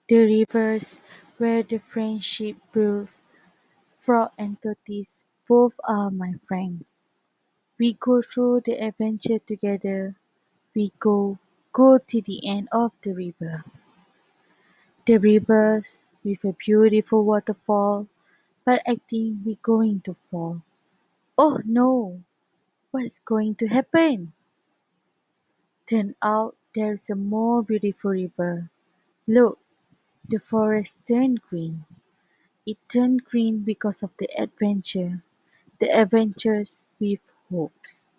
The rivers where the friendship brews, frog and tortoise both are my friends. We go through the adventure together. We go to the end of the river. The rivers with a beautiful waterfall, but I think we're going to fall. Oh no, what's going to happen? Turn out there's a more beautiful river. Look, the forest turned green. It turned green because of the adventure. The adventures with hopes.